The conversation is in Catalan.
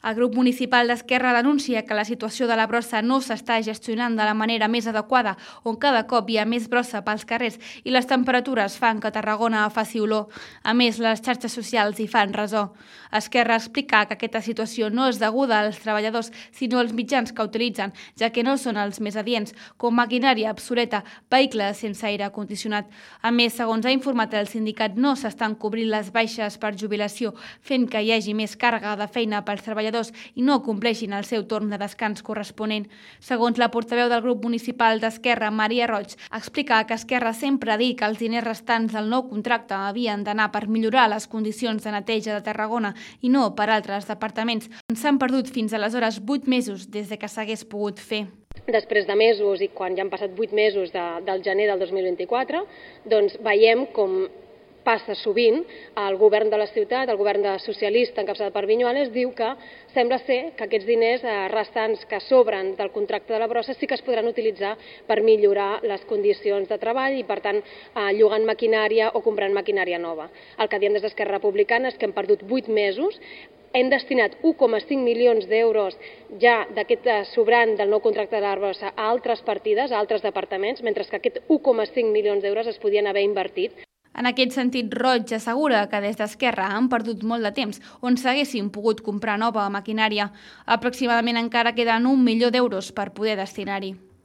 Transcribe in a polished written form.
El grup municipal d'Esquerra denuncia que la situació de la brossa no s'està gestionant de la manera més adequada, on cada cop hi ha més brossa pels carrers i les temperatures fan que Tarragona faci olor. A més, les xarxes socials hi fan ressò. Esquerra explica que aquesta situació no és deguda als treballadors, sinó als mitjans que utilitzen, ja que no són els més adients, com maquinària obsoleta, vehicles sense aire condicionat. A més, segons ha informat el sindicat, no s'estan cobrint les baixes per jubilació, fent que hi hagi més càrrega de feina pels treballadors i no compleixin el seu torn de descans corresponent. Segons la portaveu del grup municipal d'Esquerra, Maria Roig, explica que Esquerra sempre ha dit que els diners restants del nou contracte havien d'anar per millorar les condicions de neteja de Tarragona i no per altres departaments. S'han perdut fins aleshores 8 mesos des que s'hagués pogut fer. Després de mesos i quan ja han passat 8 mesos del gener del 2024, doncs veiem com passa sovint, el govern de la ciutat, el govern socialista encapçalat per Viñuales, diu que sembla ser que aquests diners restants que sobren del contracte de la brossa sí que es podran utilitzar per millorar les condicions de treball i, per tant, llogant maquinària o comprant maquinària nova. El que diem des d'Esquerra Republicana és que hem perdut 8 mesos, hem destinat 1,5 milions d'euros ja d'aquest sobrant del nou contracte de la brossa a altres partides, a altres departaments, mentre que aquest 1,5 milions d'euros es podien haver invertit. En aquest sentit, Roig assegura que des d'Esquerra han perdut molt de temps on s'haguessin pogut comprar nova maquinària. Aproximadament encara queden 1 milió d'euros per poder destinar-hi.